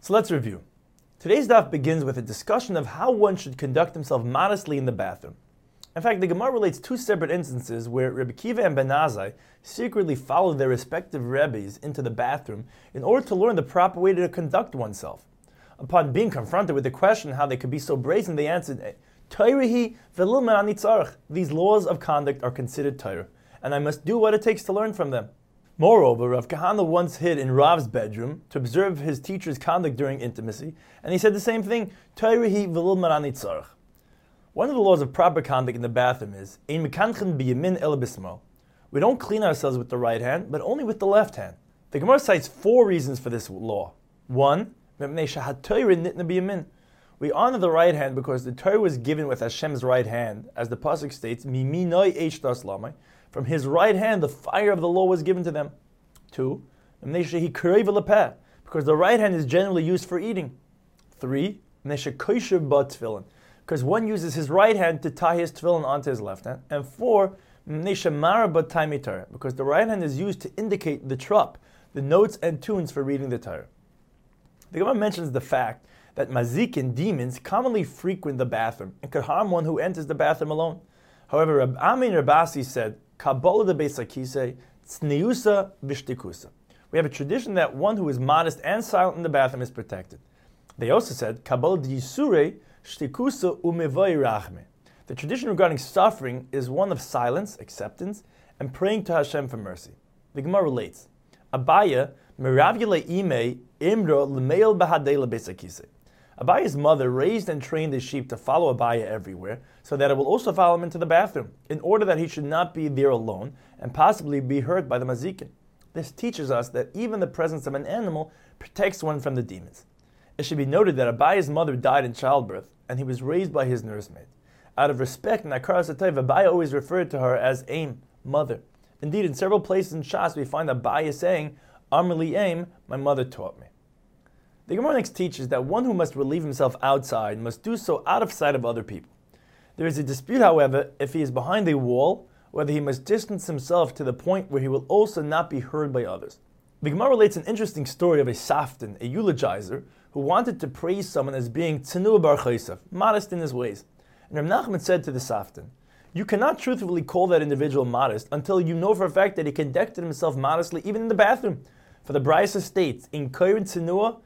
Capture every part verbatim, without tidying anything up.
So let's review. Today's daf begins with a discussion of how one should conduct himself modestly in the bathroom. In fact, the Gemara relates two separate instances where Rebbe Kiva and Ben Azai secretly followed their respective rebbes into the bathroom in order to learn the proper way to conduct oneself. Upon being confronted with the question how they could be so brazen, they answered, Toirahi v'lil me'ani tzarech. These laws of conduct are considered Torah, and I must do what it takes to learn from them. Moreover, Rav Kahana once hid in Rav's bedroom to observe his teacher's conduct during intimacy, and he said the same thing, Toirahi v'lil me'ani tzarech. One of the laws of proper conduct in the bathroom is, Ein mekanchem biyamin el bismal. We don't clean ourselves with the right hand, but only with the left hand. The Gemara cites four reasons for this law. One, mepnei shehat Torah nitna biyamin. We honor the right hand because the Torah was given with Hashem's right hand, as the pasuk states, Miminoi eish das lamai. From his right hand, the fire of the law was given to them. Two, because the right hand is generally used for eating. Three, because one uses his right hand to tie his tefillin onto his left hand. And four, because the right hand is used to indicate the trup, the notes and tunes for reading the Torah. The Gemara mentions the fact that mazikin, demons, commonly frequent the bathroom and could harm one who enters the bathroom alone. However, Rab Amin Rabasi said, Kabbalah de Beisakise, Tzniusa Vishtikusa. We have a tradition that one who is modest and silent in the bathroom is protected. They also said, Kabbalah de Yisure, Shtikusa Umevoi Rachme. The tradition regarding suffering is one of silence, acceptance, and praying to Hashem for mercy. The Gemara relates, Abaya, Meravule Ime, Imro Lemeil Bahadela Beisakise. Abaya's mother raised and trained his sheep to follow Abaya everywhere, so that it will also follow him into the bathroom, in order that he should not be there alone and possibly be hurt by the mazikin. This teaches us that even the presence of an animal protects one from the demons. It should be noted that Abaya's mother died in childbirth, and he was raised by his nursemaid. Out of respect, in Akar Satayv, Abaya always referred to her as Aim, mother. Indeed, in several places in Shas, we find Abaya saying, Amrli Aim, my mother taught me. The Gemara next teaches that one who must relieve himself outside must do so out of sight of other people. There is a dispute, however, if he is behind a wall, whether he must distance himself to the point where he will also not be heard by others. The Gemara relates an interesting story of a saftan, a eulogizer, who wanted to praise someone as being tzenu bar chaysav, modest in his ways. And Rav Nachman said to the saftan, you cannot truthfully call that individual modest until you know for a fact that he conducted himself modestly even in the bathroom. For the Brisa states, in kairin tzenua,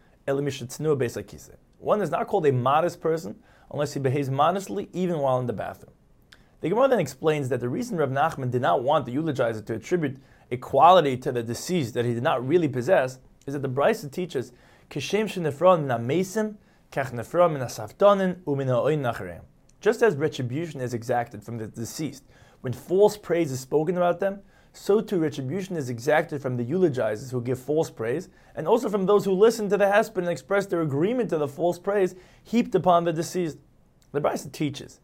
one is not called a modest person unless he behaves modestly even while in the bathroom. The Gemara then explains that the reason Rav Nachman did not want the eulogizer to attribute a quality to the deceased that he did not really possess is that the Brisa teaches just as retribution is exacted from the deceased when false praise is spoken about them, so too retribution is exacted from the eulogizers who give false praise, and also from those who listen to the hesped and express their agreement to the false praise heaped upon the deceased. The Brisa teaches,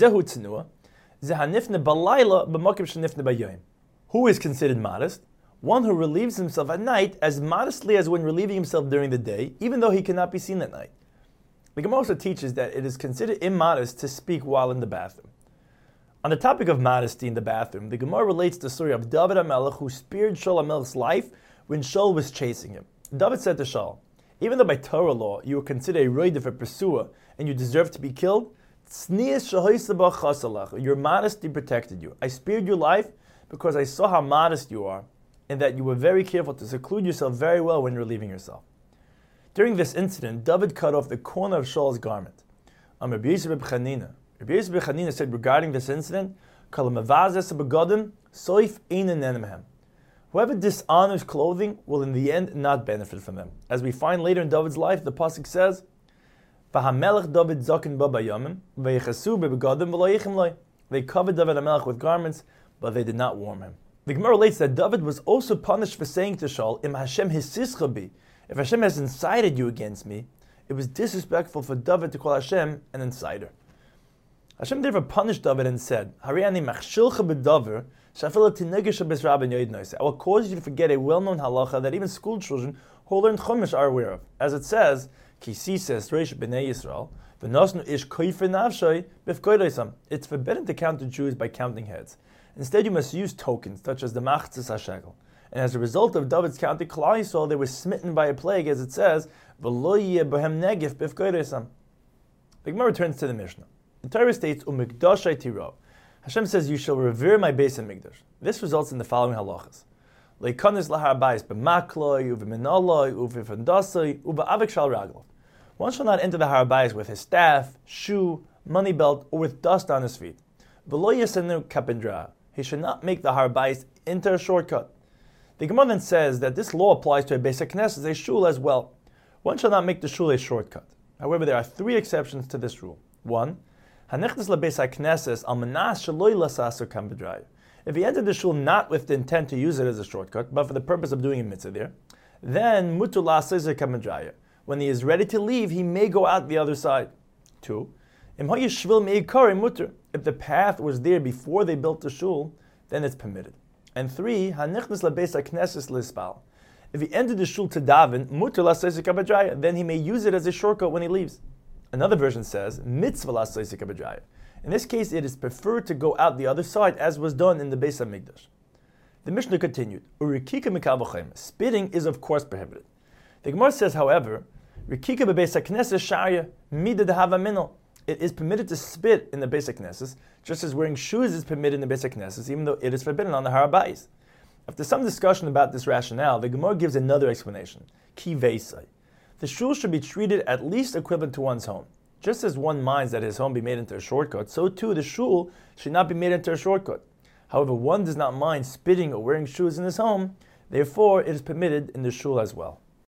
who is considered modest? One who relieves himself at night as modestly as when relieving himself during the day, even though he cannot be seen at night. The Gemara also teaches that it is considered immodest to speak while in the bathroom. On the topic of modesty in the bathroom, the Gemara relates the story of David HaMelech who spared Shaul HaMelech's life when Shaul was chasing him. David said to Shaul, even though by Torah law you are considered a roider for pursuer and you deserve to be killed, your modesty protected you. I spared your life because I saw how modest you are and that you were very careful to seclude yourself very well when relieving yourself. During this incident, David cut off the corner of Shaul's garment. On Rabbi Yisrael B'Chanina, Rabbi Yisrael B'Chanina said regarding this incident, whoever dishonors clothing will in the end not benefit from them. As we find later in David's life, the pasuk says, they covered David HaMelech with garments, but they did not warm him. The Gemara relates that David was also punished for saying to Shaul, Im Hashem hisischa bi, if Hashem has incited you against me, it was disrespectful for David to call Hashem an inciter. Hashem therefore punished David and said, I will cause you to forget a well-known halacha that even school children who learn Chumash are aware of. As it says, Kisi says, B'nai Yisrael, it's forbidden to count the Jews by counting heads. Instead, you must use tokens, such as the machzis hashekel. And as a result of David's counting Klal Yisrael, they were smitten by a plague, as it says, V'lo yeh b'hem negif b'fkodeisam. The Gemara returns to the Mishnah. The Torah states, Umikdashai tiro. Hashem says, you shall revere my Beis HaMikdash. This results in the following halachas. Leikanis lahar bayis b'makloi, u'v'minaloi, u'v'fandasoi, u'ba'avik shal raglo. One shall not enter the Har Bayis with his staff, shoe, money belt, or with dust on his feet. V'lo yasenu kapindra. He should not make the Har Bayis into a shortcut. The Gemara then says that this law applies to a Beis HaKnesses, a shul as well. One shall not make the shul a shortcut. However, there are three exceptions to this rule. One, Hanichnas leBeis HaKnesses al manas sheloi lasasu kapindra. If he entered the shul not with the intent to use it as a shortcut, but for the purpose of doing a mitzvah there, then mutu la'aseizer kapindra. When he is ready to leave, he may go out the other side. Two, if the path was there before they built the shul, then it's permitted. And three, if he entered the shul to daven, then he may use it as a shortcut when he leaves. Another version says, in this case, it is preferred to go out the other side, as was done in the Beis HaMikdash. The Mishnah continued, spitting is of course prohibited. The Gemara says, however, it is permitted to spit in the Beis HaKnesses, just as wearing shoes is permitted in the Beis HaKnesses, even though it is forbidden on the Har Bayis. After some discussion about this rationale, the Gemara gives another explanation. Ki veisai. The shul should be treated at least equivalent to one's home. Just as one minds that his home be made into a shortcut, so too the shul should not be made into a shortcut. However, one does not mind spitting or wearing shoes in his home, therefore it is permitted in the shul as well.